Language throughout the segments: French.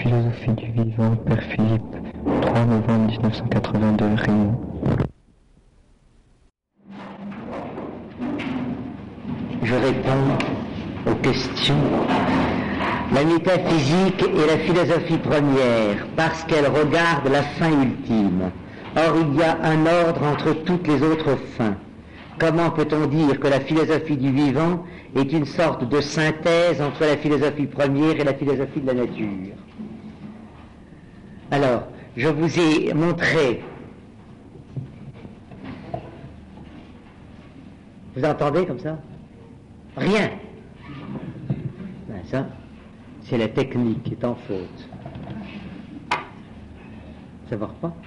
Philosophie du vivant, Père Philippe, 3 novembre 1982, Réunion. Je réponds aux questions. La métaphysique est la philosophie première parce qu'elle regarde la fin ultime. Or, il y a un ordre entre toutes les autres fins. Comment peut-on dire que la philosophie du vivant est une sorte de synthèse entre la philosophie première et la philosophie de la nature? Alors, je vous ai montré. Vous entendez comme ça? Rien. Ben ça, c'est la technique qui est en faute. Ça va pas?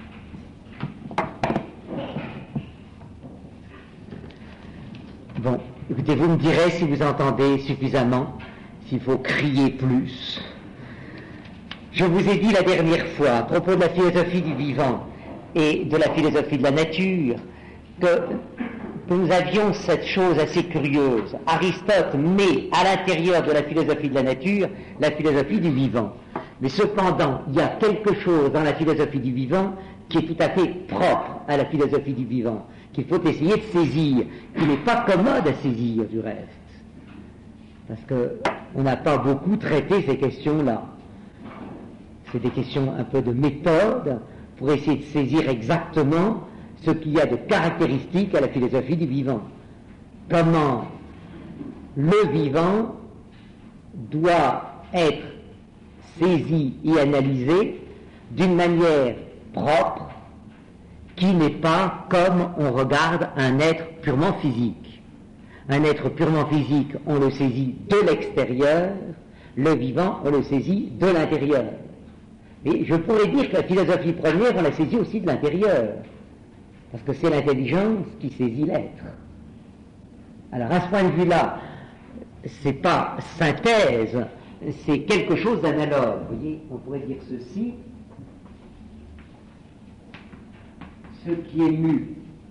Bon, écoutez, vous me direz si vous entendez suffisamment, s'il faut crier plus. Je vous ai dit la dernière fois, à propos de la philosophie du vivant et de la philosophie de la nature, que nous avions cette chose assez curieuse. Aristote met à l'intérieur de la philosophie de la nature la philosophie du vivant. Mais cependant, il y a quelque chose dans la philosophie du vivant qui est tout à fait propre à la philosophie du vivant, qu'il faut essayer de saisir, qui n'est pas commode à saisir du reste. Parce qu'on n'a pas beaucoup traité ces questions-là. C'est des questions un peu de méthode pour essayer de saisir exactement ce qu'il y a de caractéristique à la philosophie du vivant. Comment le vivant doit être saisi et analysé d'une manière propre qui n'est pas comme on regarde un être purement physique. Un être purement physique, on le saisit de l'extérieur, le vivant, on le saisit de l'intérieur. Et je pourrais dire que la philosophie première, on la saisit aussi de l'intérieur, parce que c'est l'intelligence qui saisit l'être. Alors à ce point de vue-là, c'est pas synthèse, c'est quelque chose d'analogue. Vous voyez, on pourrait dire ceci. Ce qui est mu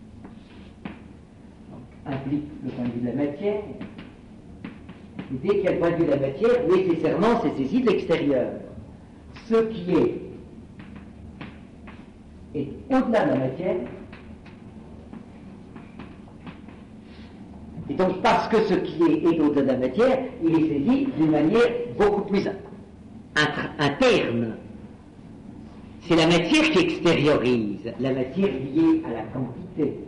implique le point de vue de la matière. Et dès qu'il y a le point de vue de la matière, nécessairement c'est saisi de l'extérieur. Ce qui est au-delà de la matière. Et donc parce que ce qui est au-delà de la matière, il est saisi d'une manière beaucoup plus interne. C'est la matière qui extériorise, la matière liée à la quantité.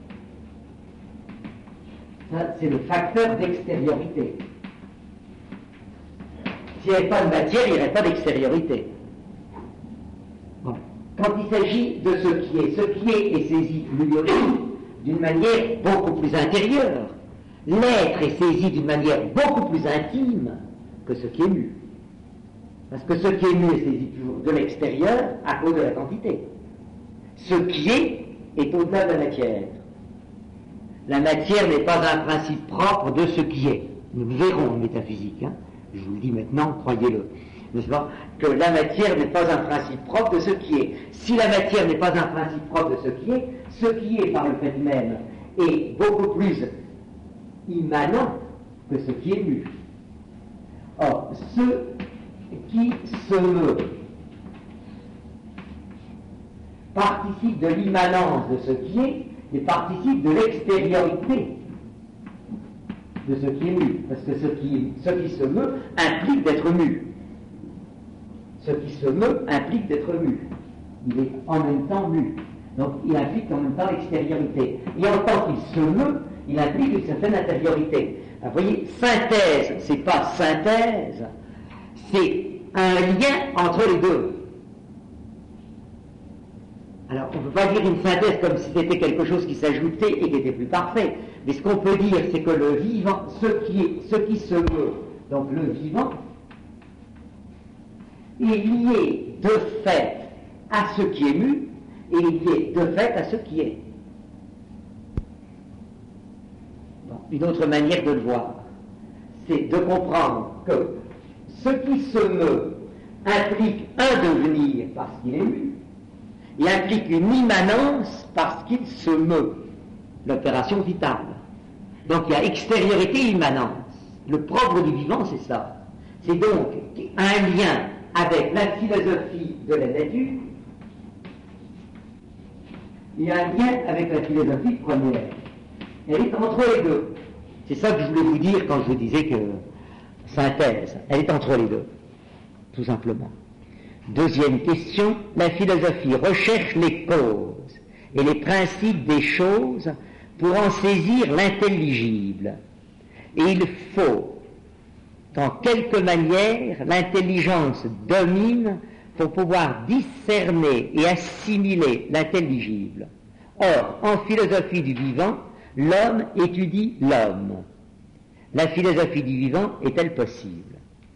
Ça, c'est le facteur d'extériorité. S'il n'y avait pas de matière, il n'y aurait pas d'extériorité. Bon. Quand il s'agit de ce qui est saisi lui aussi d'une manière beaucoup plus intérieure. L'être est saisi d'une manière beaucoup plus intime que ce qui est mu. Parce que ce qui est mu est saisi toujours de l'extérieur à cause de la quantité. Ce qui est au-delà de la matière. La matière n'est pas un principe propre de ce qui est. Nous verrons en métaphysique, hein. Je vous le dis maintenant, croyez-le, n'est-ce pas, que la matière n'est pas un principe propre de ce qui est. Si la matière n'est pas un principe propre de ce qui est par le fait même est beaucoup plus immanent que ce qui est mu. Or, ce qui se meut participe de l'immanence de ce qui est et participe de l'extériorité de ce qui est mu, parce que ce qui se meut implique d'être mu. Ce qui se meut implique d'être mu. Il est en même temps mu. Donc il implique en même temps l'extériorité. Et en tant qu'il se meut, il implique une certaine intériorité. Alors, vous voyez, synthèse, c'est pas synthèse, c'est un lien entre les deux. Alors, on ne peut pas dire une synthèse comme si c'était quelque chose qui s'ajoutait et qui était plus parfait. Mais ce qu'on peut dire, c'est que le vivant, ce qui se meut, donc le vivant, est lié de fait à ce qui est mu, et lié de fait à ce qui est. Bon, une autre manière de le voir, c'est de comprendre que ce qui se meut implique un devenir parce qu'il est mu, et implique une immanence parce qu'il se meut, l'opération vitale. Donc il y a extériorité et immanence. Le propre du vivant, c'est ça. C'est donc un lien avec la philosophie de la nature, il y a un lien avec la philosophie première. Elle est entre les deux. C'est ça que je voulais vous dire quand je vous disais que synthèse, elle est entre les deux, tout simplement. Deuxième question, la philosophie recherche les causes et les principes des choses pour en saisir l'intelligible. Et il faut qu'en quelque manière l'intelligence domine pour pouvoir discerner et assimiler l'intelligible. Or, en philosophie du vivant, l'homme étudie l'homme. La philosophie du vivant est-elle possible?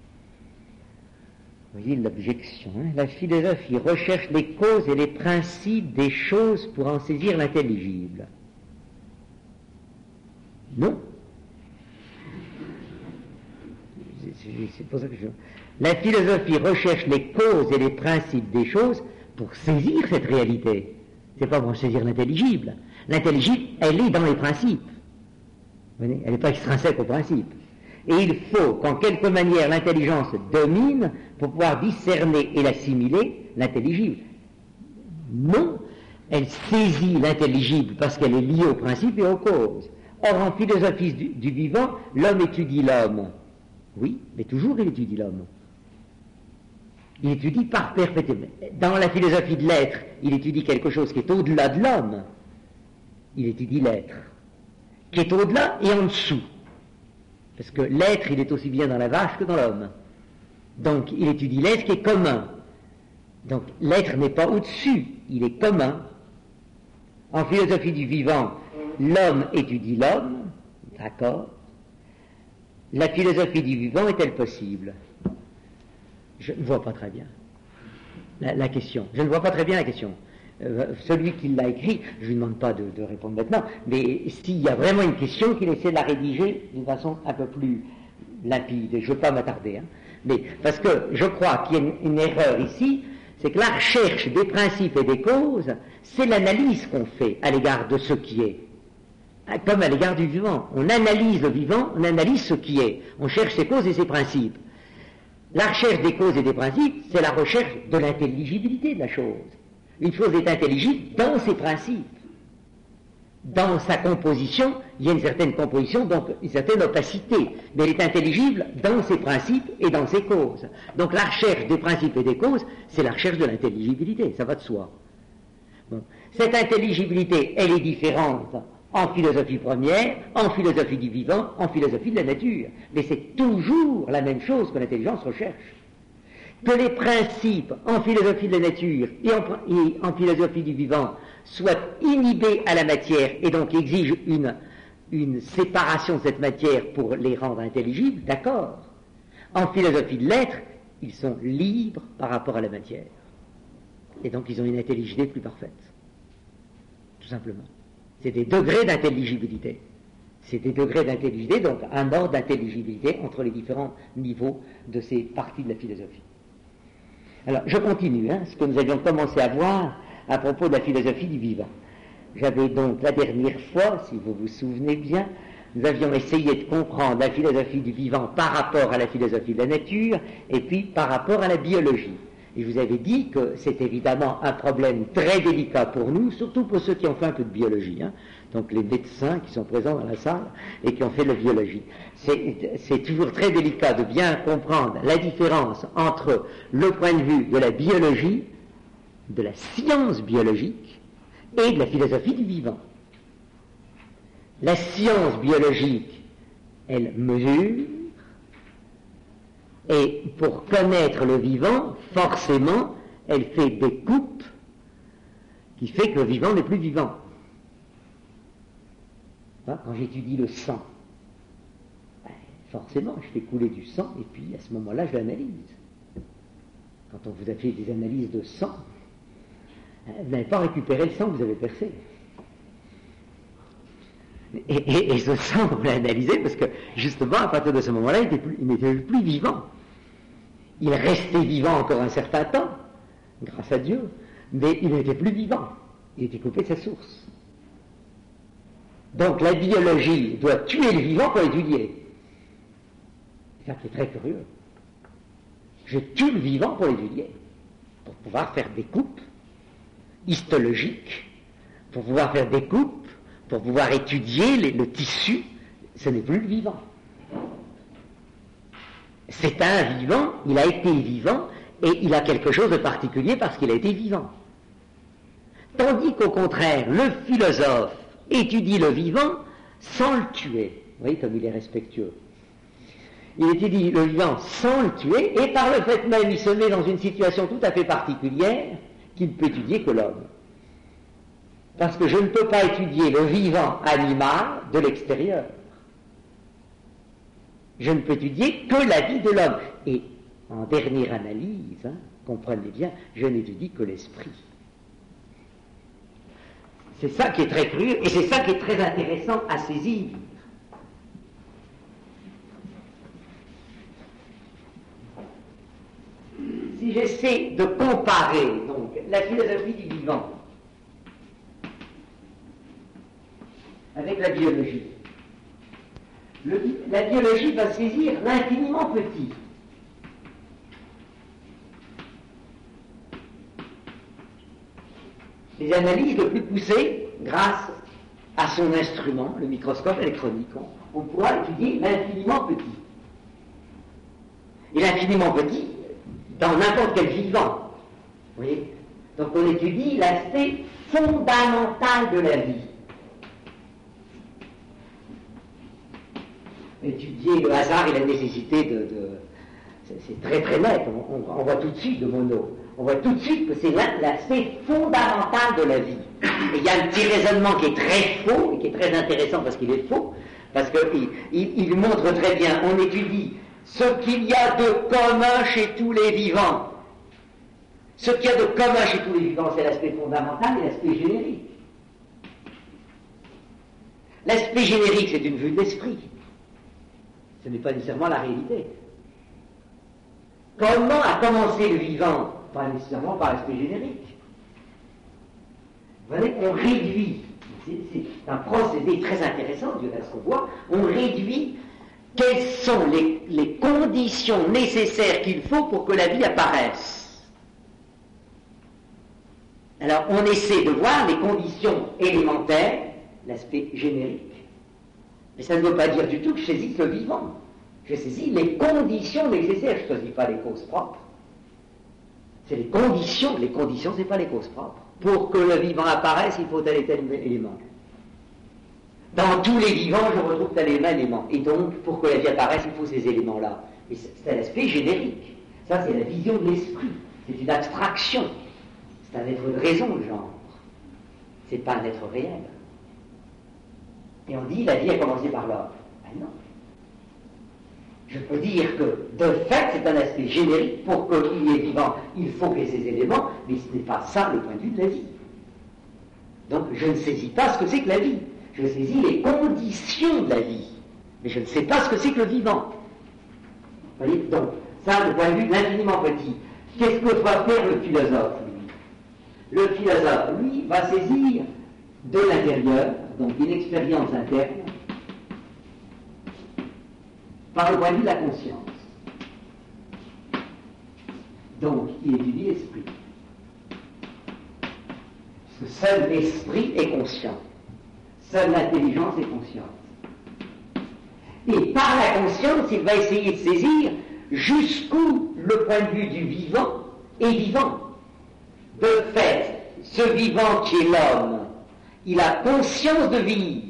Vous voyez l'objection. La philosophie recherche les causes et les principes des choses pour en saisir l'intelligible. Non. C'est pour ça que La philosophie recherche les causes et les principes des choses pour saisir cette réalité. C'est pas pour saisir l'intelligible. L'intelligible, elle est dans les principes. Vous voyez, elle n'est pas extrinsèque aux principes. Et il faut qu'en quelque manière l'intelligence domine pour pouvoir discerner et l'assimiler, l'intelligible. Non, elle saisit l'intelligible parce qu'elle est liée aux principes et aux causes. Or, en philosophie du vivant, l'homme étudie l'homme. Oui, mais toujours il étudie l'homme. Il étudie par perpétuité. Dans la philosophie de l'être, il étudie quelque chose qui est au-delà de l'homme. Il étudie l'être, qui est au-delà et en dessous. Parce que l'être, il est aussi bien dans la vache que dans l'homme. Donc, il étudie l'être qui est commun. Donc, l'être n'est pas au-dessus, il est commun. En philosophie du vivant, l'homme étudie l'homme, d'accord. La philosophie du vivant est-elle possible? Je ne vois pas très bien la question. Je ne vois pas très bien la question. Celui qui l'a écrit, je ne lui demande pas de répondre maintenant, mais s'il y a vraiment une question, qu'il essaie de la rédiger d'une façon un peu plus limpide. Je ne veux pas m'attarder, mais parce que je crois qu'il y a une erreur ici, c'est que la recherche des principes et des causes, c'est l'analyse qu'on fait à l'égard de ce qui est. Comme à l'égard du vivant. On analyse le vivant, on analyse ce qui est. On cherche ses causes et ses principes. La recherche des causes et des principes, c'est la recherche de l'intelligibilité de la chose. Une chose est intelligible dans ses principes. Dans sa composition, il y a une certaine composition, donc une certaine opacité, mais elle est intelligible dans ses principes et dans ses causes. Donc la recherche des principes et des causes, c'est la recherche de l'intelligibilité, ça va de soi. Bon. Cette intelligibilité, elle est différente en philosophie première, en philosophie du vivant, en philosophie de la nature. Mais c'est toujours la même chose que l'intelligence recherche. Que les principes en philosophie de la nature et en philosophie du vivant soient inhibés à la matière et donc exigent une séparation de cette matière pour les rendre intelligibles, d'accord. En philosophie de l'être, ils sont libres par rapport à la matière. Et donc ils ont une intelligibilité plus parfaite. Tout simplement. C'est des degrés d'intelligibilité. C'est des degrés d'intelligibilité, donc un ordre d'intelligibilité entre les différents niveaux de ces parties de la philosophie. Alors, je continue, ce que nous avions commencé à voir à propos de la philosophie du vivant. J'avais donc, la dernière fois, si vous vous souvenez bien, nous avions essayé de comprendre la philosophie du vivant par rapport à la philosophie de la nature, et puis par rapport à la biologie. Et je vous avais dit que c'est évidemment un problème très délicat pour nous, surtout pour ceux qui ont fait un peu de biologie, donc les médecins qui sont présents dans la salle et qui ont fait de la biologie. C'est toujours très délicat de bien comprendre la différence entre le point de vue de la biologie, de la science biologique et de la philosophie du vivant. La science biologique, elle mesure, et pour connaître le vivant, forcément, elle fait des coupes qui fait que le vivant n'est plus vivant. Quand j'étudie le sang, forcément, je fais couler du sang et puis à ce moment-là, je l'analyse. Quand on vous a fait des analyses de sang, vous n'avez pas récupéré le sang que vous avez percé. Et ce sang, on l'a analysé parce que, justement, à partir de ce moment-là, il n'était plus vivant. Il restait vivant encore un certain temps, grâce à Dieu, mais il n'était plus vivant. Il était coupé de sa source. Donc la biologie doit tuer le vivant pour l'étudier. C'est ça qui est très curieux. Je tue le vivant pour l'étudier, pour pouvoir faire des coupes histologiques, pour pouvoir faire des coupes, pour pouvoir étudier le tissu. Ce n'est plus le vivant. C'est un vivant, il a été vivant, et il a quelque chose de particulier parce qu'il a été vivant. Tandis qu'au contraire, le philosophe étudie le vivant sans le tuer. Vous voyez comme il est respectueux. Il étudie le vivant sans le tuer, et par le fait même, il se met dans une situation tout à fait particulière qu'il ne peut étudier que l'homme. Parce que je ne peux pas étudier le vivant animal de l'extérieur. Je ne peux étudier que la vie de l'homme. Et en dernière analyse, comprenez bien, je n'étudie que l'esprit. C'est ça qui est très curieux, et c'est ça qui est très intéressant à saisir. Si j'essaie de comparer donc la philosophie du vivant avec la biologie, la biologie va saisir l'infiniment petit. Les analyses les plus poussées, grâce à son instrument, le microscope électronique, on pourra étudier l'infiniment petit. Et l'infiniment petit, dans n'importe quel vivant. Vous voyez ? Donc on étudie l'aspect fondamental de la vie. Étudier le hasard et la nécessité c'est très très net, on voit tout de suite le mono. On voit tout de suite que c'est l'aspect fondamental de la vie. Et il y a un petit raisonnement qui est très faux, et qui est très intéressant parce qu'il est faux, parce qu'il montre très bien, on étudie ce qu'il y a de commun chez tous les vivants. Ce qu'il y a de commun chez tous les vivants, c'est l'aspect fondamental et l'aspect générique. L'aspect générique, c'est une vue de l'esprit. Ce n'est pas nécessairement la réalité. Comment a commencé le vivant? Pas nécessairement par l'aspect générique. Vous voyez, on réduit, c'est un procédé très intéressant, Dieu ce qu'on voit, on réduit quelles sont les conditions nécessaires qu'il faut pour que la vie apparaisse. Alors on essaie de voir les conditions élémentaires, l'aspect générique, mais ça ne veut pas dire du tout que je saisis le vivant. Je saisis les conditions nécessaires, je ne choisis pas les causes propres. C'est les conditions c'est pas les causes propres. Pour que le vivant apparaisse, il faut tel et tel élément. Dans tous les vivants, je retrouve tel élément. Et donc, pour que la vie apparaisse, il faut ces éléments-là. Et c'est l'aspect générique. Ça, c'est la vision de l'esprit. C'est une abstraction. C'est un être de raison, le genre. C'est pas un être réel. Et on dit, la vie a commencé par l'homme. Ben non. Je peux dire que, de fait, c'est un aspect générique. Pour qu'il y ait vivant, il faut qu'il y ait ces éléments, mais ce n'est pas ça le point de vue de la vie. Donc, je ne saisis pas ce que c'est que la vie. Je saisis les conditions de la vie, mais je ne sais pas ce que c'est que le vivant. Vous voyez, donc, ça, le point de vue de l'infiniment petit. Qu'est-ce que va faire le philosophe, lui? Le philosophe, lui, va saisir de l'intérieur, donc une expérience interne, par le point de vue de la conscience. Donc, il étudie l'esprit. Parce que seul l'esprit est conscient. Seule l'intelligence est consciente. Et par la conscience, il va essayer de saisir jusqu'où le point de vue du vivant est vivant. De fait, ce vivant qui est l'homme, il a conscience de vivre.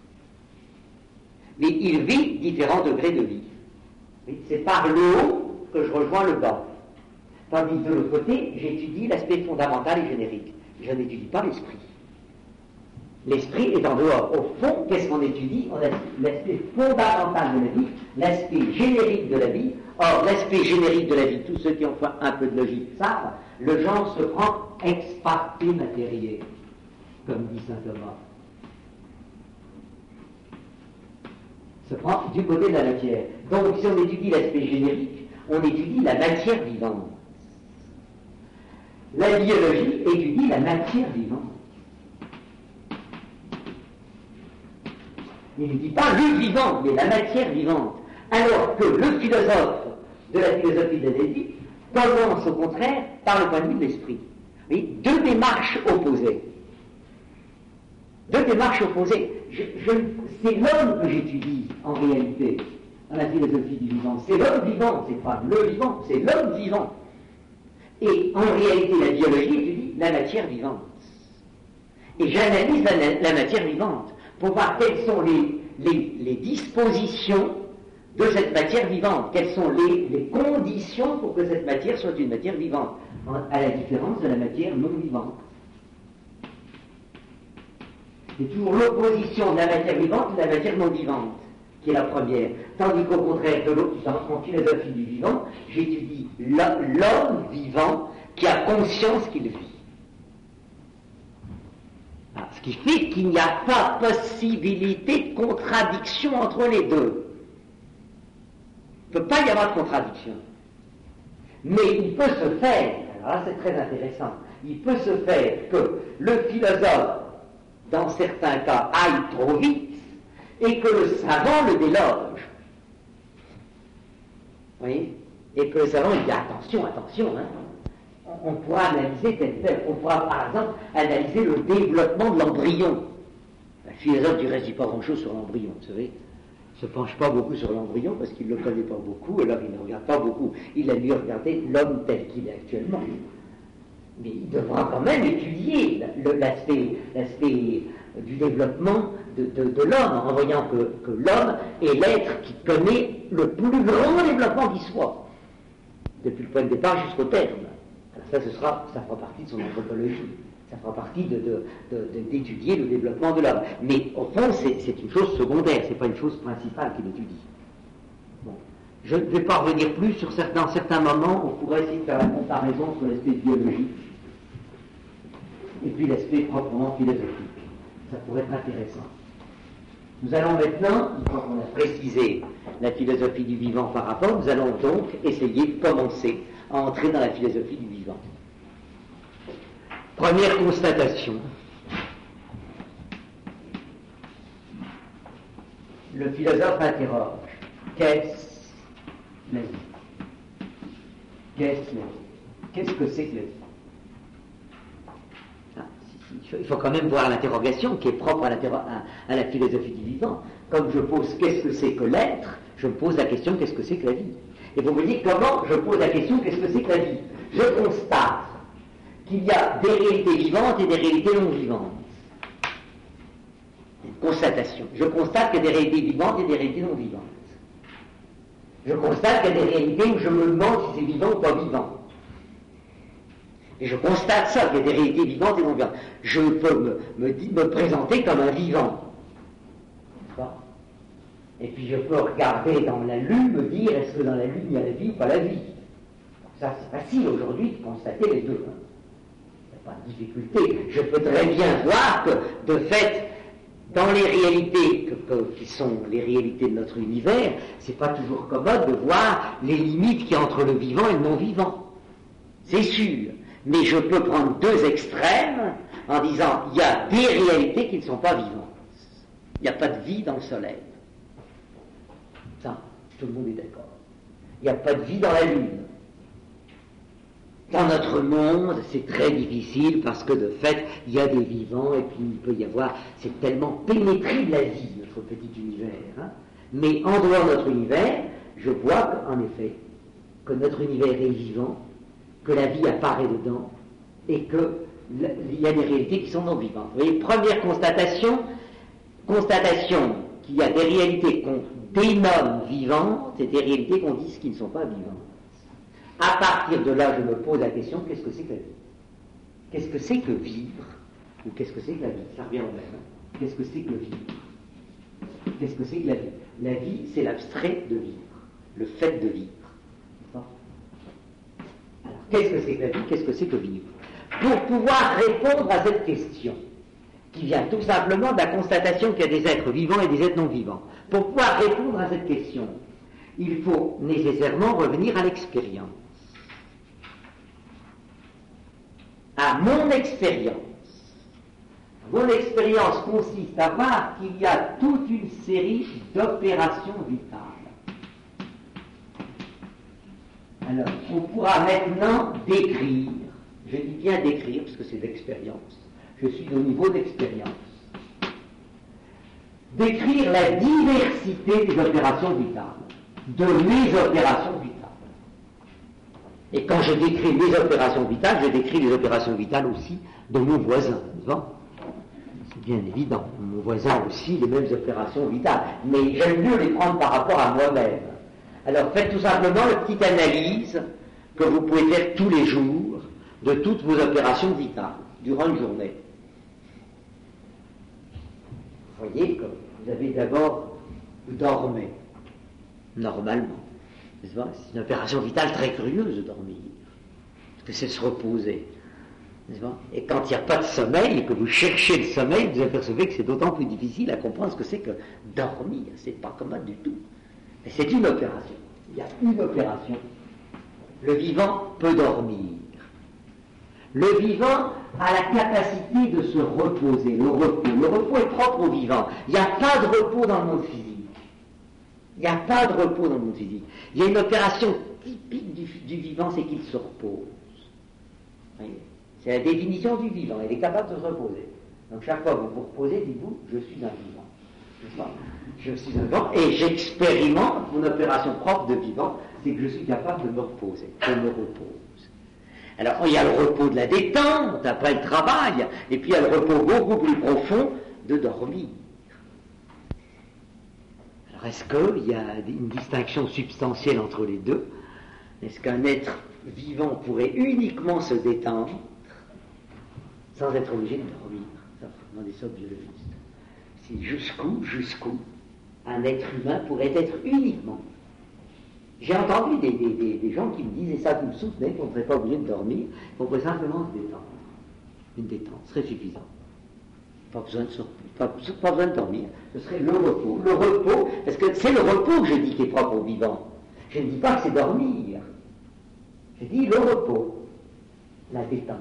Mais il vit différents degrés de vie. C'est par le haut que je rejoins le bas. Tandis que de l'autre côté, j'étudie l'aspect fondamental et générique. Je n'étudie pas l'esprit. L'esprit est en dehors. Au fond, qu'est-ce qu'on étudie? On a l'aspect fondamental de la vie, l'aspect générique de la vie. Or, l'aspect générique de la vie, tous ceux qui ont fait un peu de logique savent, le genre se prend ex parte materie, comme dit saint Thomas. Se prend du côté de la matière. Donc, si on étudie l'aspect générique, on étudie la matière vivante. La biologie étudie la matière vivante. Il ne dit pas le vivant, mais la matière vivante. Alors que le philosophe de la philosophie d'Adélie commence au contraire par le point de vue de l'esprit. Vous voyez, deux démarches opposées. Deux démarches opposées. C'est l'homme que j'étudie en réalité, dans la philosophie du vivant. C'est l'homme vivant, c'est pas le vivant, c'est l'homme vivant. Et en réalité, la biologie étudie la matière vivante. Et j'analyse la matière vivante pour voir quelles sont les dispositions de cette matière vivante, quelles sont les conditions pour que cette matière soit une matière vivante, à la différence de la matière non vivante. C'est toujours l'opposition de la matière vivante et de la matière non vivante qui est la première. Tandis qu'au contraire, en philosophie du vivant, j'étudie l'homme vivant qui a conscience qu'il vit. Alors, ce qui fait qu'il n'y a pas possibilité de contradiction entre les deux. Il ne peut pas y avoir de contradiction. Mais il peut se faire, alors là c'est très intéressant, il peut se faire que le philosophe, dans certains cas, aille trop vite, et que le savant le déloge. Vous voyez? Et que le savant il dit attention, hein. On pourra analyser tel. On pourra par exemple analyser le développement de l'embryon. Le philosophe du reste dit pas grand-chose sur l'embryon, vous savez. Il ne se penche pas beaucoup sur l'embryon parce qu'il ne le connaît pas beaucoup, alors il ne regarde pas beaucoup. Il a mieux regardé l'homme tel qu'il est actuellement. Mais il devra quand même étudier l'aspect du développement de l'homme, en voyant que l'homme est l'être qui connaît le plus grand développement qui soit, depuis le point de départ jusqu'au terme. Alors ça fera partie de son anthropologie, ça fera partie d'étudier le développement de l'homme. Mais au fond, c'est une chose secondaire, c'est pas une chose principale qu'il étudie. Bon. Je ne vais pas revenir plus dans certains moments, on pourrait essayer de faire la comparaison entre l'aspect biologique et puis l'aspect proprement philosophique. Ça pourrait être intéressant. Nous allons maintenant, une fois qu'on a précisé la philosophie du vivant par rapport, nous allons donc essayer de commencer à entrer dans la philosophie du vivant. Première constatation. Le philosophe interroge. Qu'est-ce la vie? Qu'est-ce la vie? Qu'est-ce que c'est que la vie? Il faut quand même voir l'interrogation qui est propre à la philosophie du vivant. Comme je pose qu'est-ce que c'est que l'être, je me pose la question qu'est-ce que c'est que la vie. Et vous me dites comment je pose la question qu'est-ce que c'est que la vie. Je constate qu'il y a des réalités vivantes et des réalités non vivantes. Une constatation. Je constate qu'il y a des réalités vivantes et des réalités non vivantes. Je constate qu'il y a des réalités où je me demande si c'est vivant ou pas vivant. Et je constate ça, qu'il y a des réalités vivantes et non vivantes. Je peux me présenter comme un vivant. Et puis je peux regarder dans la Lune, me dire est-ce que dans la Lune il y a la vie ou pas la vie. Ça c'est facile aujourd'hui de constater les deux. Il n'y a pas de difficulté. Je peux très bien voir que, de fait, dans les réalités qui sont les réalités de notre univers, c'est pas toujours commode de voir les limites qu'il y a entre le vivant et le non-vivant. C'est sûr. Mais je peux prendre deux extrêmes en disant il y a des réalités qui ne sont pas vivantes. Il n'y a pas de vie dans le soleil. Ça, tout le monde est d'accord. Il n'y a pas de vie dans la Lune. Dans notre monde, c'est très difficile parce que de fait, il y a des vivants et puis il peut y avoir, c'est tellement pénétré de la vie, notre petit univers. Hein. Mais en dehors de notre univers, je vois qu'en effet, que notre univers est vivant, que la vie apparaît dedans et qu'il y a des réalités qui sont non vivantes. Vous voyez, première constatation qu'il y a des réalités qu'on dénomme vivantes et des réalités qu'on dit qui ne sont pas vivantes. À partir de là, je me pose la question, qu'est-ce que c'est que la vie? Qu'est-ce que c'est que vivre? Ou qu'est-ce que c'est que la vie? Ça revient au même. Qu'est-ce que c'est que vivre? Qu'est-ce que c'est que la vie? La vie, c'est l'abstrait de vivre, le fait de vivre. Alors, qu'est-ce que c'est que la vie? Qu'est-ce que c'est que vivre? Pour pouvoir répondre à cette question, qui vient tout simplement de la constatation qu'il y a des êtres vivants et des êtres non vivants, pour pouvoir répondre à cette question, il faut nécessairement revenir à l'expérience. À mon expérience. Mon expérience consiste à voir qu'il y a toute une série d'opérations vitales. Alors, on pourra maintenant décrire, je dis bien décrire parce que c'est l'expérience, je suis au niveau d'expérience, décrire la diversité des opérations vitales, de mes opérations vitales. Et quand je décris mes opérations vitales, je décris les opérations vitales aussi de mon voisin. C'est bien évident, mon voisin a aussi les mêmes opérations vitales, mais j'aime mieux les prendre par rapport à moi-même. Alors faites tout simplement une petite analyse que vous pouvez faire tous les jours de toutes vos opérations vitales durant une journée. Vous voyez que vous avez d'abord, vous dormez, normalement. C'est une opération vitale très curieuse de dormir, parce que c'est se reposer. Et quand il n'y a pas de sommeil et que vous cherchez le sommeil, vous apercevez que c'est d'autant plus difficile à comprendre ce que c'est que dormir. C'est pas commun du tout. Mais c'est une opération. Il y a une opération. Le vivant peut dormir. Le vivant a la capacité de se reposer. Le repos est propre au vivant. Il n'y a pas de repos dans le monde physique. Il n'y a pas de repos dans le monde physique. Il y a une opération typique du vivant, c'est qu'il se repose. Voyez, c'est la définition du vivant. Il est capable de se reposer. Donc chaque fois que vous vous reposez, dites-vous, je suis un vivant. Je suis un vivant et j'expérimente mon opération propre de vivant, c'est que je suis capable de me reposer. Je me repose. Alors il y a le repos de la détente après le travail, et puis il y a le repos beaucoup plus profond de dormir. Est-ce qu'il y a une distinction substantielle entre les deux? Est-ce qu'un être vivant pourrait uniquement se détendre sans être obligé de dormir? Ça, faut demander ça aux biologistes. Si jusqu'où un être humain pourrait être uniquement. J'ai entendu des gens qui me disaient ça, qui me soutenaient qu'on ne serait pas obligé de dormir, qu'on pourrait simplement se détendre. Une détente serait suffisante. Pas besoin de dormir, ce serait le repos. Le repos, parce que c'est le repos que je dis qui est propre au vivant. Je ne dis pas que c'est dormir. Je dis le repos, la détente.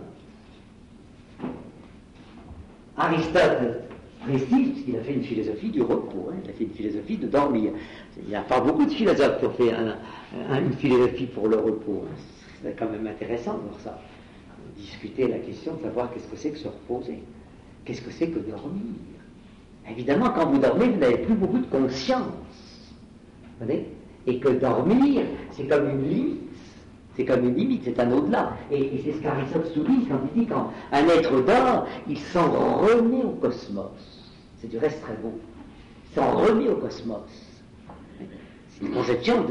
Aristote précise, puisqu'il a fait une philosophie du repos, il a fait une philosophie de dormir. Il n'y a pas beaucoup de philosophes qui ont fait une philosophie pour le repos. C'est quand même intéressant de voir ça. Discuter la question de savoir qu'est-ce que c'est que se reposer. Qu'est-ce que c'est que dormir? Évidemment, quand vous dormez, vous n'avez plus beaucoup de conscience. Vous voyez? Et que dormir, c'est comme une limite. C'est comme une limite, c'est un au-delà. Et c'est ce qu'Aristote souligne quand il dit quand un être dort, il s'en remet au cosmos. C'est du reste très beau. Il s'en remet au cosmos. C'est une conception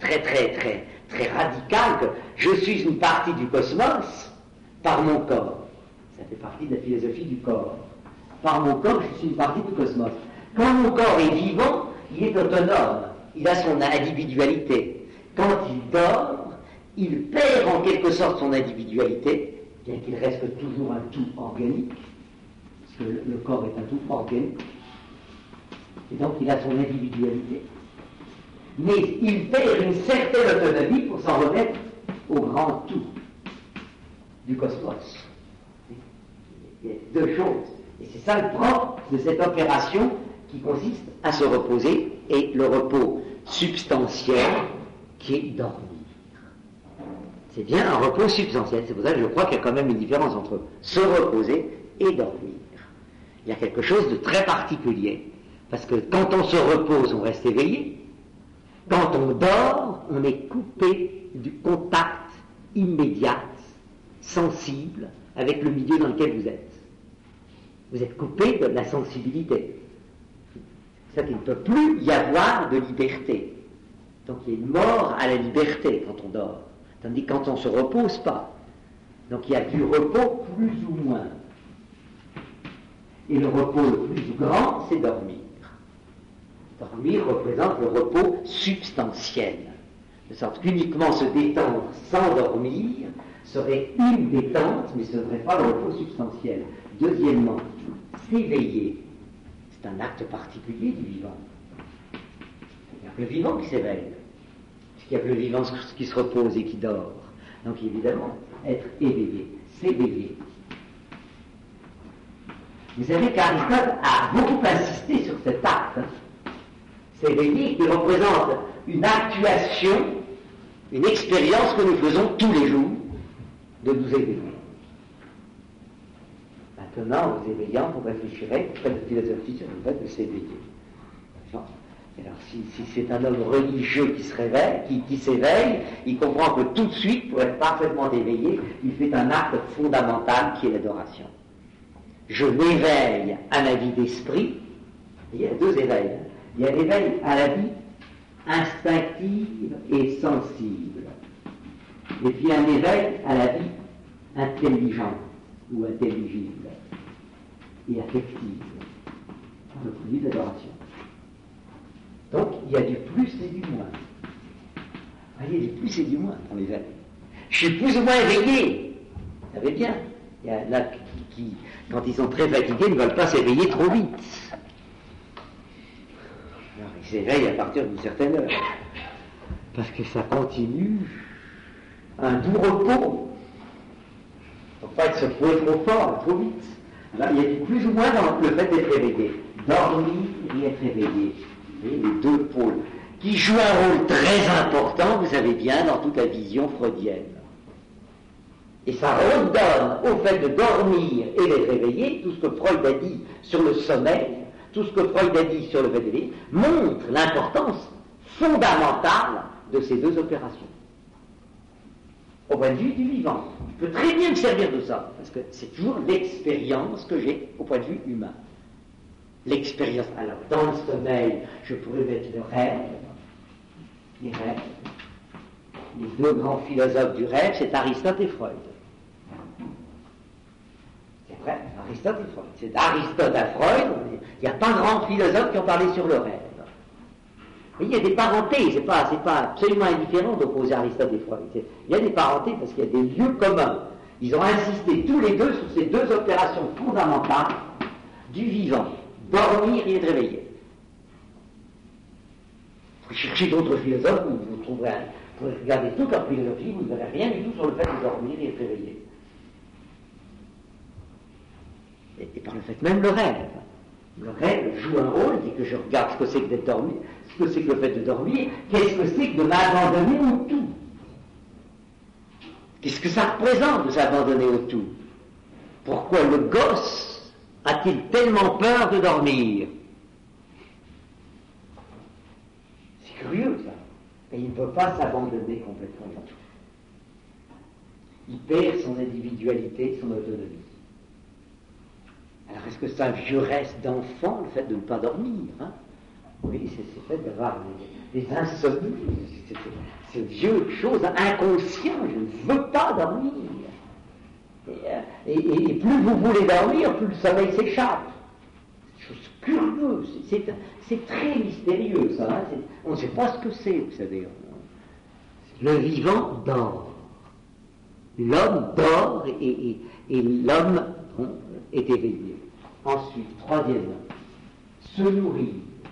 très radicale que je suis une partie du cosmos par mon corps. Ça fait partie de la philosophie du corps. Par mon corps, je suis une partie du cosmos. Quand mon corps est vivant, il est autonome. Il a son individualité. Quand il dort, il perd en quelque sorte son individualité, bien qu'il reste toujours un tout organique, parce que le corps est un tout organique. Et donc il a son individualité. Mais il perd une certaine autonomie pour s'en remettre au grand tout du cosmos. Il y a deux choses. Et c'est ça le propre de cette opération qui consiste à se reposer, et le repos substantiel qui est dormir. C'est bien un repos substantiel. C'est pour ça que je crois qu'il y a quand même une différence entre se reposer et dormir. Il y a quelque chose de très particulier. Parce que quand on se repose, on reste éveillé. Quand on dort, on est coupé du contact immédiat, sensible, avec le milieu dans lequel vous êtes. Vous êtes coupé de la sensibilité. C'est ça qu'il ne peut plus y avoir de liberté. Donc il y a une mort à la liberté quand on dort. Tandis que quand on ne se repose pas. Donc il y a du repos plus ou moins. Et le repos le plus grand, c'est dormir. Dormir représente le repos substantiel. De sorte qu'uniquement se détendre sans dormir serait une détente, mais ce ne serait pas le repos substantiel. Deuxièmement, s'éveiller, c'est un acte particulier du vivant. Il n'y a que le vivant qui s'éveille, puisqu'il n'y a que le vivant qui se repose et qui dort. Donc évidemment, être éveillé, s'éveiller. Vous savez qu'Aristote a beaucoup insisté sur cet acte, s'éveiller, qui représente une actuation une expérience que nous faisons tous les jours de nous éveiller. Maintenant, vous éveillant, vous réfléchirez, vous faites de philosophie sur le fait de s'éveiller. Alors, si c'est un homme religieux qui se réveille, qui s'éveille, il comprend que tout de suite, pour être parfaitement éveillé, il fait un acte fondamental qui est l'adoration. Je m'éveille à la vie d'esprit. Il y a deux éveils. Il y a l'éveil à la vie instinctive et sensible. Et puis un éveil à la vie intelligente ou intelligible et affective. Le produit d'adoration. Donc, il y a du plus et du moins. Il y a du plus et du moins dans l'éveil. Je suis plus ou moins éveillé. Vous savez bien. Il y a là qui, quand ils sont très fatigués, ne veulent pas s'éveiller trop vite. Alors, ils s'éveillent à partir d'une certaine heure. Parce que ça continue un doux repos. Il ne faut pas être secoué trop fort, trop vite. Alors, il y a du plus ou moins dans le fait d'être éveillé. Dormir et être éveillé. Les deux pôles, qui jouent un rôle très important, vous savez bien, dans toute la vision freudienne. Et ça redonne au fait de dormir et d'être éveillé, tout ce que Freud a dit sur le sommeil, tout ce que Freud a dit sur le fait d'éveiller, montre l'importance fondamentale de ces deux opérations. Au point de vue du vivant. Je peux très bien me servir de ça, parce que c'est toujours l'expérience que j'ai au point de vue humain. L'expérience. Alors, dans le sommeil, je pourrais mettre le rêve, les rêves. Les deux grands philosophes du rêve, c'est Aristote et Freud. C'est vrai, Aristote et Freud. C'est d'Aristote à Freud, il n'y a pas grand philosophe qui ont parlé sur le rêve. Mais il y a des parentés, c'est pas absolument indifférent d'opposer Aristote et Freud. Il y a des parentés parce qu'il y a des lieux communs. Ils ont insisté tous les deux sur ces deux opérations fondamentales du vivant. Dormir et être réveillé. Vous cherchez d'autres philosophes, vous trouverez, vous pouvez regarder toute leur philosophie, vous ne verrez rien du tout sur le fait de dormir et être réveillé. Et par le fait même le rêve. Le rêve joue un rôle, il dit que je regarde ce que c'est que d'être dormi, ce que c'est que le fait de dormir, qu'est-ce que c'est que de m'abandonner au tout. Qu'est-ce que ça représente de s'abandonner au tout? Pourquoi le gosse a-t-il tellement peur de dormir? C'est curieux ça. Et il ne peut pas s'abandonner complètement du tout. Il perd son individualité, son autonomie. Alors est-ce que c'est un vieux reste d'enfant, le fait de ne pas dormir, hein? Oui, c'est le fait d'avoir des insomnies. C'est une vieille chose inconsciente. Je ne veux pas dormir. Et plus vous voulez dormir, plus le sommeil s'échappe. C'est une chose curieuse, c'est très mystérieux ça, hein? On ne sait pas ce que c'est, vous savez. Le vivant dort. L'homme dort et l'homme est éveillé. Ensuite, troisièmement, se nourrir.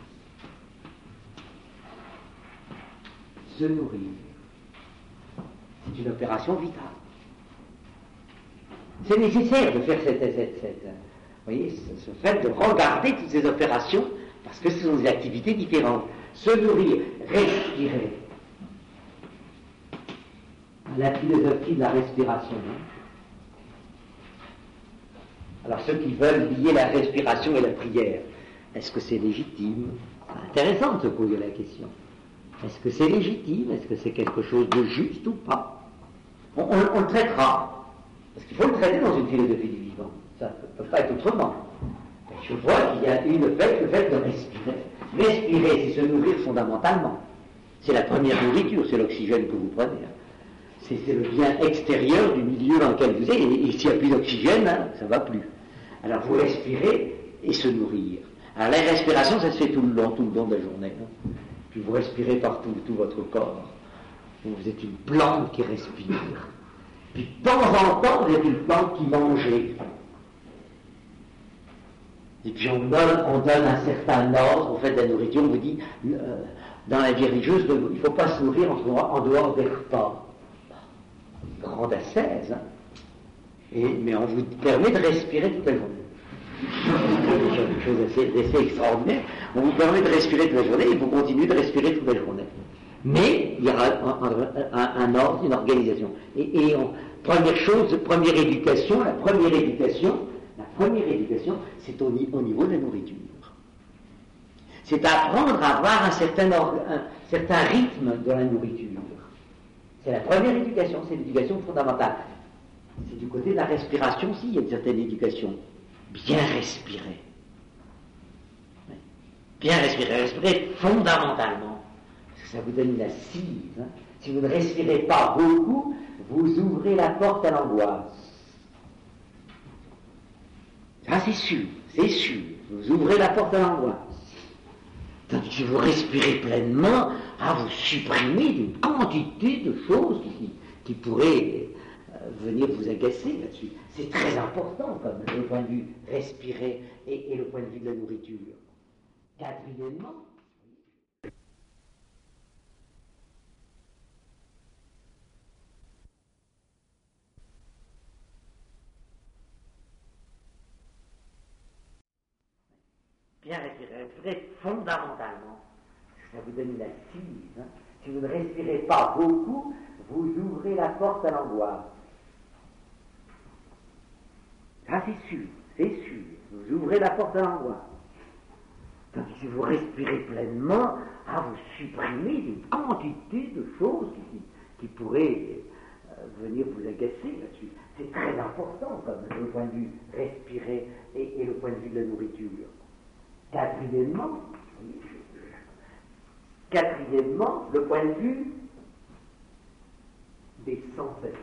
Se nourrir. C'est une opération vitale. C'est nécessaire de faire vous voyez, ce fait de regarder toutes ces opérations, parce que ce sont des activités différentes. Se nourrir, respirer. La philosophie de la respiration. Alors ceux qui veulent lier la respiration et la prière, est-ce que c'est légitime? C'est intéressant de se poser la question. Est-ce que c'est légitime? Est-ce que c'est quelque chose de juste ou pas? On le traitera. Parce qu'il faut le traiter dans une philosophie du vivant. Ça ne peut pas être autrement. Je vois qu'il y a le fait de respirer. Respirer, c'est se nourrir fondamentalement. C'est la première nourriture, c'est l'oxygène que vous prenez. C'est le bien extérieur du milieu dans lequel vous êtes. Et s'il n'y a plus d'oxygène, ça ne va plus. Alors vous respirez et se nourrir. Alors la respiration, ça se fait tout le long de la journée. Puis vous respirez par tout votre corps. Vous êtes une plante qui respire. Puis de temps en temps, vous êtes une plante qui mange. Et puis on donne un certain ordre, au fait de la nourriture, on vous dit, dans la vie religieuse, il ne faut pas se nourrir en dehors des repas. Grande ascèse, hein. Mais on vous permet de respirer toute la journée. C'est quelque chose d'assez extraordinaire. On vous permet de respirer toute la journée et vous continuez de respirer toute la journée. Mais il y aura un ordre, une organisation. Première chose, première éducation, la première éducation, c'est au niveau de la nourriture. C'est apprendre à avoir un certain rythme de la nourriture. C'est la première éducation, c'est l'éducation fondamentale. C'est du côté de la respiration aussi, il y a une certaine éducation. Bien respirer. Bien respirer fondamentalement. Parce que ça vous donne une assise. Hein. Si vous ne respirez pas beaucoup, vous ouvrez la porte à l'angoisse. Ça c'est sûr. Vous ouvrez la porte à l'angoisse. Tandis que si vous respirez pleinement, vous supprimez une quantité de choses qui pourraient venir vous agacer là-dessus. C'est très important, comme le point de vue respirer et le point de vue de la nourriture. Quatrièmement, bien respirer fondamentalement, parce que ça vous donne une assise. Hein. Si vous ne respirez pas beaucoup, vous ouvrez la porte à l'angoisse. Ça c'est sûr. Vous ouvrez la porte à l'angoisse. Tandis que si vous respirez pleinement, vous supprimez une quantité de choses qui pourraient venir vous agacer là-dessus. C'est très important, comme le point de vue respirer et le point de vue de la nourriture. Quatrièmement, le point de vue des sensations.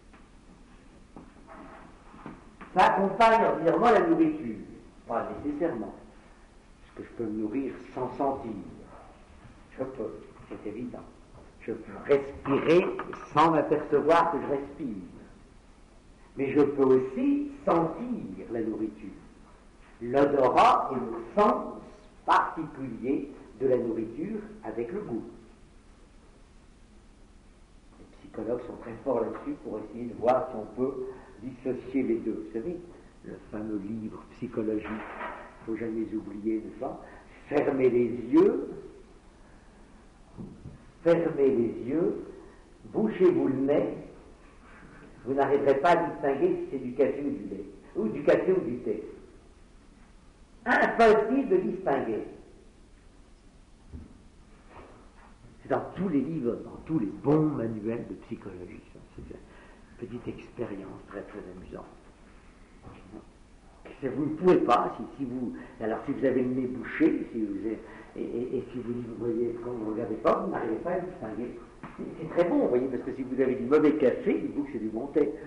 Ça accompagne ordinairement la nourriture, pas nécessairement. Parce que je peux me nourrir sans sentir. Je peux, c'est évident. Je peux respirer sans m'apercevoir que je respire. Mais je peux aussi sentir la nourriture. L'odorat est le sens particulier de la nourriture avec le goût. Les psychologues sont très forts là-dessus pour essayer de voir si on peut dissocier les deux. Vous savez, le fameux livre psychologique, il ne faut jamais oublier de ça. Fermez les yeux, bouchez-vous le nez, vous n'arriverez pas à distinguer si c'est du café ou du lait, ou du café ou du thé. Impossible de distinguer. C'est dans tous les livres, dans tous les bons manuels de psychologie. C'est une petite expérience très très amusante. Vous ne pouvez pas, si vous avez le nez bouché, si vous voyez, quand vous ne regardez pas, vous n'arrivez pas à le distinguer. C'est très bon, vous voyez, parce que si vous avez du mauvais café, dites-vous que c'est du bon thé.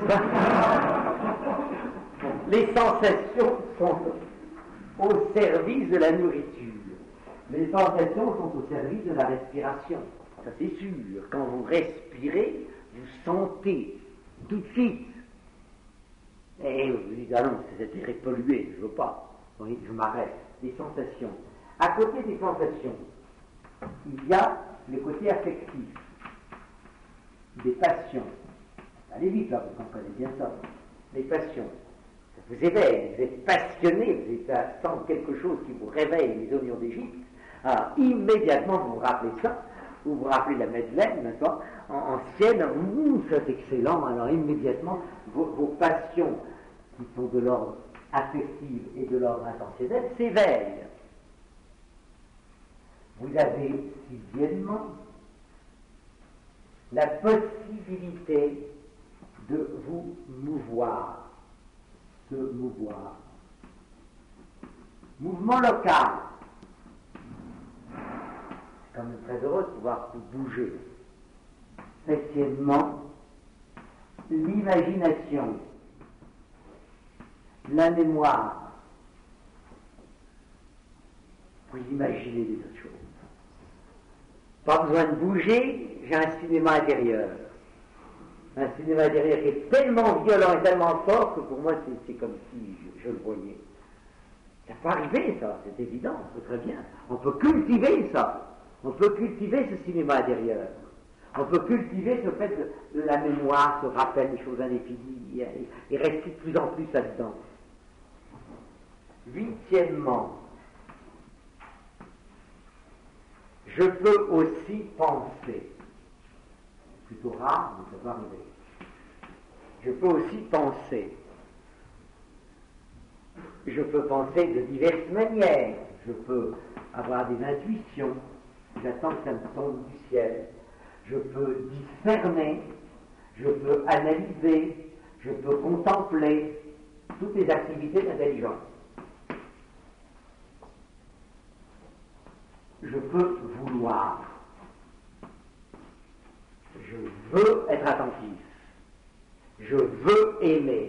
Les sensations sont au service de la nourriture. Les sensations sont au service de la respiration. Ça c'est sûr. Quand vous respirez, vous sentez tout de suite. Et vous dites, ah non, c'est cet air pollué, je ne veux pas. Oui, je m'arrête. Des sensations. À côté des sensations, il y a le côté affectif, des passions. Allez vite là, vous comprenez bien ça. Les passions. Ça vous éveille, vous êtes passionné, vous êtes à sentir quelque chose qui vous réveille, les oignons d'Égypte. Alors, immédiatement, vous vous rappelez ça, vous vous rappelez la Madeleine, n'est-ce pas, ancienne, c'est excellent, alors immédiatement, vos passions, qui sont de l'ordre affectif et de l'ordre intentionnel, s'éveillent. Vous avez, sixièmement, la possibilité de vous mouvoir, Mouvement local. C'est quand même très heureux de pouvoir vous bouger. Septièmement, l'imagination, la mémoire. Vous imaginez des autres choses. Pas besoin de bouger, j'ai un cinéma intérieur. Un cinéma intérieur qui est tellement violent et tellement fort que pour moi c'est comme si je le voyais. Ça peut arriver ça, c'est évident, c'est très bien. On peut cultiver ça. On peut cultiver ce cinéma intérieur. On peut cultiver ce fait de la mémoire, ce rappel des choses indéfinies, et rester de plus en plus là-dedans. Huitièmement, Je peux aussi penser. C'est plutôt rare, mais ça peut arriver. Je peux aussi penser. Je peux penser de diverses manières. Je peux avoir des intuitions. J'attends que ça me tombe du ciel. Je peux discerner. Je peux analyser. Je peux contempler. Toutes les activités d'intelligence. Je peux vouloir. Je veux être attentif. Je veux aimer.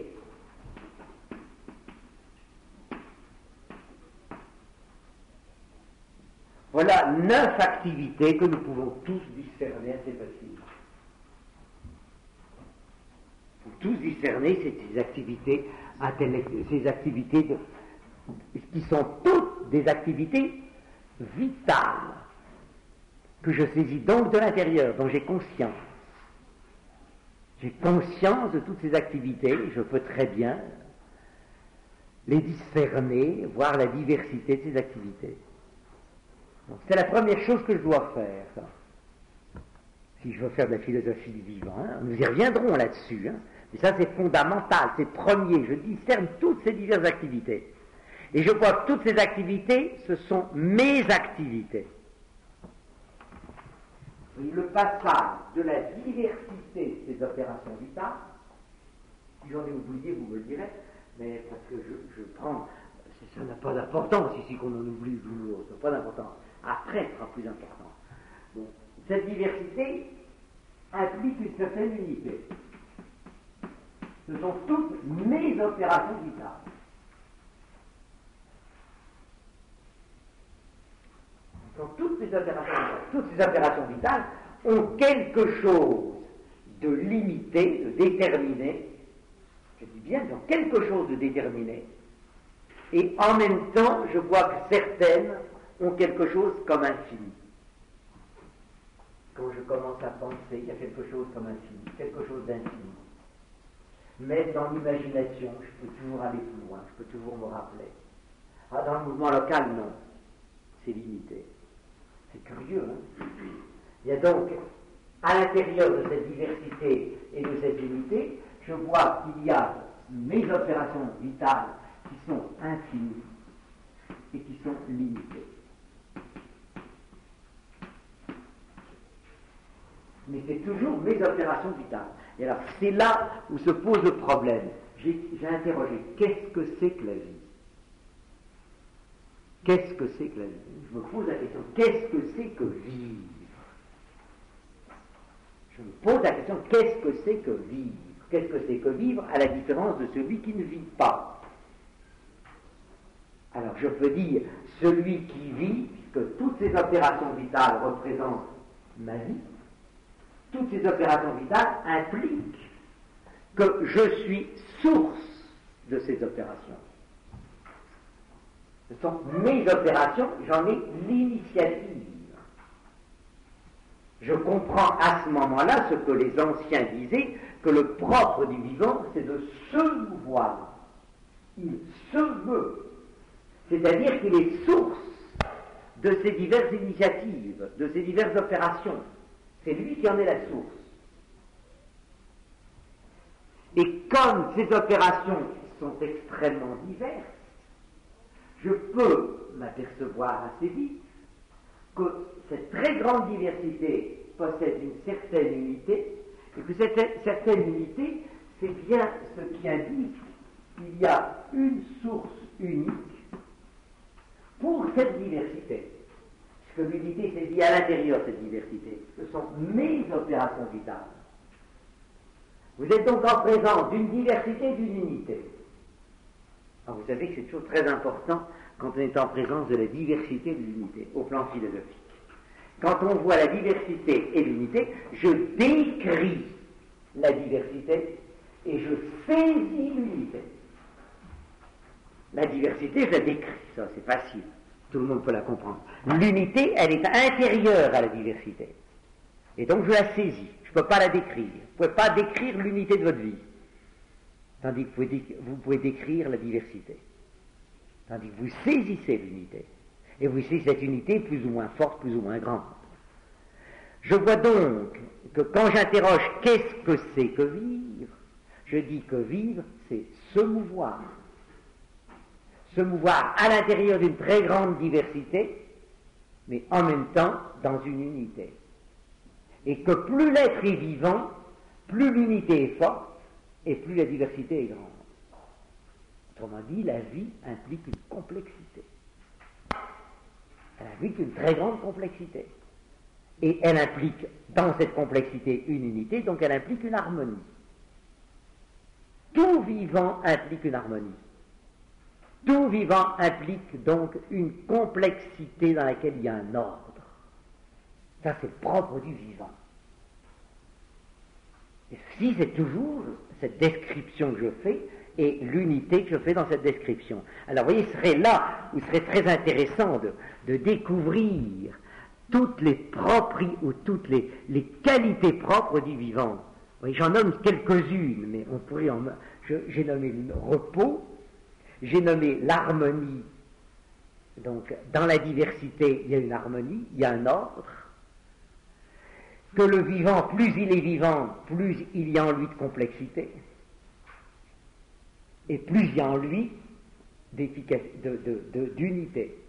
Voilà 9 activités que nous pouvons tous discerner assez facilement. Pour tous discerner ces activités qui sont toutes des activités vitales, que je saisis donc de l'intérieur, dont j'ai conscience. J'ai conscience de toutes ces activités, je peux très bien les discerner, voir la diversité de ces activités. Donc, c'est la première chose que je dois faire. Si je veux faire de la philosophie du vivant, nous y reviendrons là-dessus, mais ça c'est fondamental, c'est premier, je discerne toutes ces diverses activités. Et je vois que toutes ces activités, ce sont mes activités. Et le passage de la diversité de ces opérations vitales, si j'en ai oublié, vous me le direz, mais parce que je prends, ça n'a pas d'importance ici qu'on en oublie l'une ou l'autre, ça n'a pas d'importance. Après, ce sera plus important. Donc, cette diversité implique une certaine unité. Ce sont toutes mes opérations vitales. Ce sont toutes mes opérations vitales. Toutes ces opérations vitales ont quelque chose de limité, de déterminé. Je dis bien, elles ont quelque chose de déterminé. Et en même temps, je vois que certaines ont quelque chose comme infini. Quand je commence à penser, il y a quelque chose comme infini, quelque chose d'infini. Mais dans l'imagination, je peux toujours aller plus loin, je peux toujours me rappeler. Ah, dans le mouvement local, non. C'est limité. C'est curieux, hein? Il y a donc, à l'intérieur de cette diversité et de cette unité, je vois qu'il y a mes opérations vitales qui sont infinies et qui sont limitées. Mais c'est toujours mes opérations vitales. Et alors, c'est là où se pose le problème. J'ai interrogé, qu'est-ce que c'est que la vie? Qu'est-ce que c'est que la vie? Je me pose la question, qu'est-ce que c'est que vivre? Je me pose la question, qu'est-ce que c'est que vivre? Qu'est-ce que c'est que vivre à la différence de celui qui ne vit pas? Alors, je peux dire, celui qui vit, puisque toutes ces opérations vitales représentent ma vie, toutes ces opérations vitales impliquent que je suis source de ces opérations. Ce sont mes opérations, j'en ai l'initiative. Je comprends à ce moment-là ce que les anciens disaient, que le propre du vivant, c'est de se mouvoir. Il se meut. C'est-à-dire qu'il est source de ces diverses initiatives, de ces diverses opérations. C'est lui qui en est la source. Et comme ces opérations sont extrêmement diverses, je peux m'apercevoir assez vite que cette très grande diversité possède une certaine unité, et que cette certaine unité, c'est bien ce qui indique qu'il y a une source unique pour cette diversité. Puisque l'unité, c'est dit à l'intérieur de cette diversité. Ce sont mes opérations vitales. Vous êtes donc en présence d'une diversité et d'une unité. Alors vous savez que c'est toujours très important quand on est en présence de la diversité et de l'unité, au plan philosophique. Quand on voit la diversité et l'unité, je décris la diversité et je saisis l'unité. La diversité, je la décris, ça c'est facile, tout le monde peut la comprendre. L'unité, elle est intérieure à la diversité. Et donc je la saisis, je ne peux pas la décrire. Vous ne pouvez pas décrire l'unité de votre vie, tandis que vous pouvez décrire la diversité. Tandis que vous saisissez l'unité. Et vous saisissez cette unité plus ou moins forte, plus ou moins grande. Je vois donc que quand j'interroge qu'est-ce que c'est que vivre, je dis que vivre, c'est se mouvoir. Se mouvoir à l'intérieur d'une très grande diversité, mais en même temps dans une unité. Et que plus l'être est vivant, plus l'unité est forte et plus la diversité est grande. Autrement dit, la vie implique une complexité. Elle implique une très grande complexité. Et elle implique dans cette complexité une unité, donc elle implique une harmonie. Tout vivant implique une harmonie. Tout vivant implique donc une complexité dans laquelle il y a un ordre. Ça, c'est le propre du vivant. Et ceci, c'est toujours cette description que je fais et l'unité que je fais dans cette description. Alors, vous voyez, ce serait là où il serait très intéressant de découvrir toutes les propriétés ou toutes les qualités propres du vivant. Oui, j'en nomme quelques-unes, mais on pourrait j'ai nommé le repos, j'ai nommé l'harmonie. Donc, dans la diversité, il y a une harmonie, il y a un ordre. Que le vivant, plus il est vivant, plus il y a en lui de complexité. Et plus il y a en lui d'unité.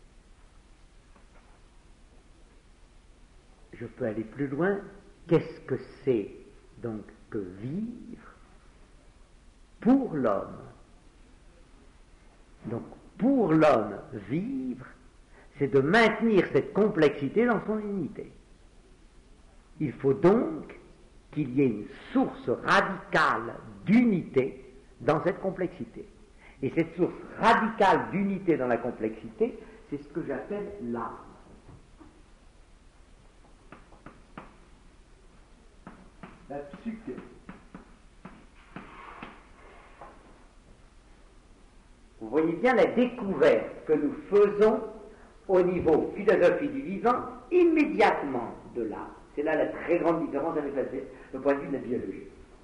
Je peux aller plus loin. Qu'est-ce que c'est donc que vivre pour l'homme? Donc, pour l'homme, vivre, c'est de maintenir cette complexité dans son unité. Il faut donc qu'il y ait une source radicale d'unité dans cette complexité. Et cette source radicale d'unité dans la complexité, c'est ce que j'appelle l'âme. La psyché. Vous voyez bien la découverte que nous faisons au niveau philosophie du vivant immédiatement de l'âme. C'est là la très grande différence avec le point de vue de la biologie.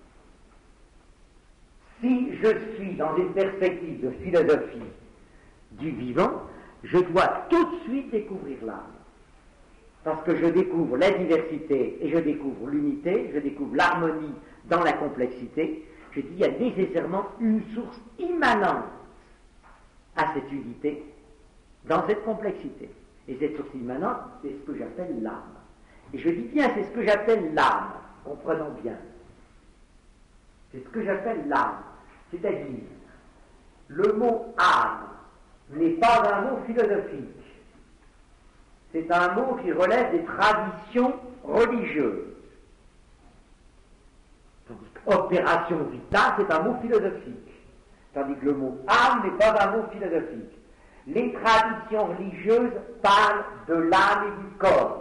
Si je suis dans une perspective de philosophie du vivant, je dois tout de suite découvrir l'âme. Parce que je découvre la diversité et je découvre l'unité, je découvre l'harmonie dans la complexité. Je dis, il y a nécessairement une source immanente à cette unité dans cette complexité. Et cette source immanente, c'est ce que j'appelle l'âme. Et je dis bien, c'est ce que j'appelle l'âme, comprenons bien. C'est ce que j'appelle l'âme. C'est-à-dire, le mot âme n'est pas un mot philosophique. C'est un mot qui relève des traditions religieuses. Tandis qu'opération vita, c'est un mot philosophique. Tandis que le mot âme n'est pas un mot philosophique. Les traditions religieuses parlent de l'âme et du corps.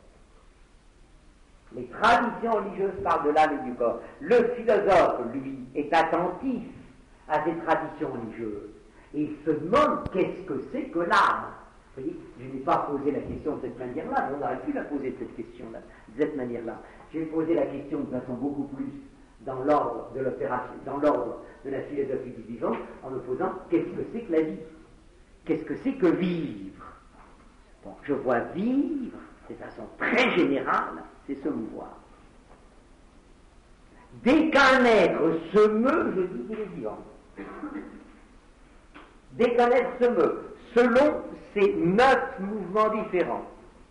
Les traditions religieuses parlent de l'âme et du corps. Le philosophe, lui, est attentif à ces traditions religieuses. Et il se demande qu'est-ce que c'est que l'âme. Vous voyez, je n'ai pas posé la question de cette manière-là, on aurait pu la poser de cette question-là, de cette manière-là. J'ai posé la question de façon beaucoup plus dans l'ordre de l'opération, dans l'ordre de la philosophie du vivant, en me posant qu'est-ce que c'est que la vie? Qu'est-ce que c'est que vivre? Bon, je vois vivre, de façon très générale, c'est se mouvoir. Dès qu'un être se meut, je dis qu'il est vivant. Dès qu'un être se meut, selon ces 9 mouvements différents.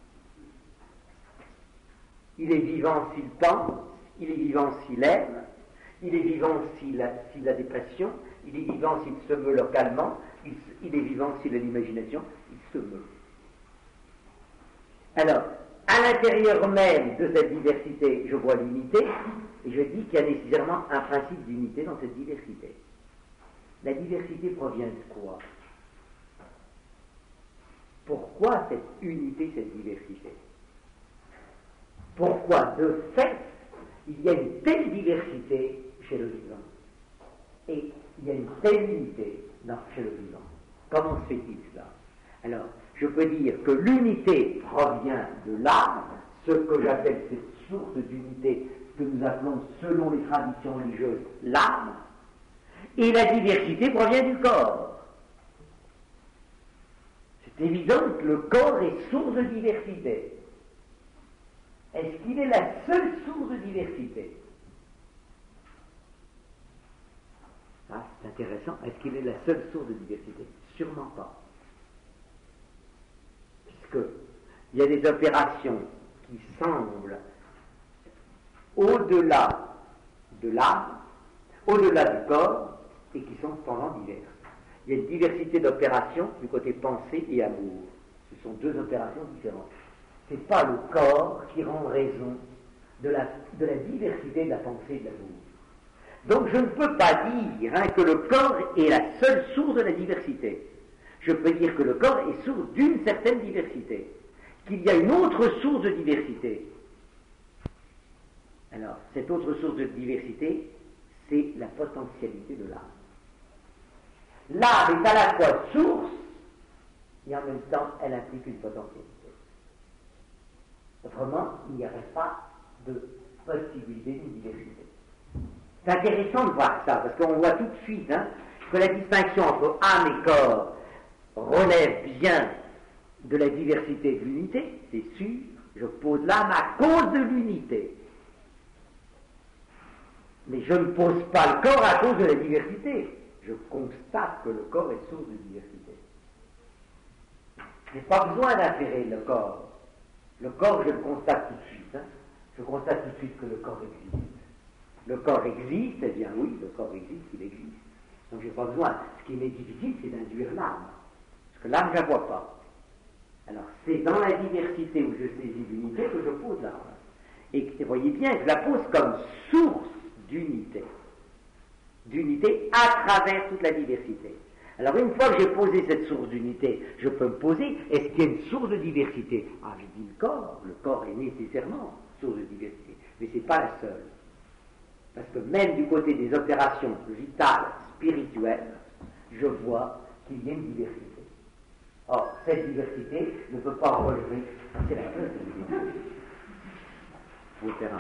Il est vivant s'il pense, il est vivant s'il aime, il est vivant s'il a dépression, il est vivant s'il se meut localement, il est vivant s'il a l'imagination, il se meut. Alors, à l'intérieur même de cette diversité, je vois l'unité, et je dis qu'il y a nécessairement un principe d'unité dans cette diversité. La diversité provient de quoi? Pourquoi cette unité, cette diversité? Pourquoi, de fait, il y a une telle diversité chez le vivant et il y a une telle unité chez le vivant? Comment se fait-il cela? Alors, je peux dire que l'unité provient de l'âme, ce que j'appelle cette source d'unité que nous appelons, selon les traditions religieuses, l'âme, et la diversité provient du corps. C'est évident que le corps est source de diversité. Est-ce qu'il est la seule source de diversité? Ah, c'est intéressant. Est-ce qu'il est la seule source de diversité? Sûrement pas. Puisqu'il y a des opérations qui semblent au-delà de l'âme, au-delà du corps, et qui sont cependant diverses. Il y a une diversité d'opérations du côté pensée et amour. Ce sont deux opérations différentes. Ce n'est pas le corps qui rend raison de la diversité de la pensée et de l'amour. Donc je ne peux pas dire que le corps est la seule source de la diversité. Je peux dire que le corps est source d'une certaine diversité, qu'il y a une autre source de diversité. Alors, cette autre source de diversité, c'est la potentialité de l'âme. L'âme est à la fois source, et en même temps, elle implique une potentialité. Autrement, il n'y aurait pas de possibilité d'une diversité. C'est intéressant de voir ça, parce qu'on voit tout de suite que la distinction entre âme et corps relève bien de la diversité et de l'unité, c'est sûr. Je pose l'âme à cause de l'unité. Mais je ne pose pas le corps à cause de la diversité. Je constate que le corps est source de diversité. Je n'ai pas besoin d'inférer le corps. Le corps, je le constate tout de suite. Je constate tout de suite que le corps existe. Le corps existe, eh bien oui, le corps existe, il existe. Donc je n'ai pas besoin. Ce qui m'est difficile, c'est d'induire l'âme. Parce que l'âme, je ne la vois pas. Alors c'est dans la diversité où je saisis l'unité que je pose l'âme. Et vous voyez bien, je la pose comme source d'unité. D'unité à travers toute la diversité. Alors une fois que j'ai posé cette source d'unité, je peux me poser, est-ce qu'il y a une source de diversité? Ah, je dis le corps est nécessairement source de diversité, mais ce n'est pas la seule. Parce que même du côté des opérations vitales, spirituelles, je vois qu'il y a une diversité. Or, cette diversité ne peut pas relever, c'est la seule diversité. Vous faire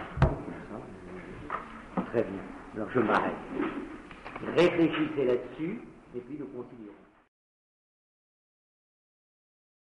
un. Très bien. Alors je m'arrête. Réfléchissez là-dessus, et puis nous continuons.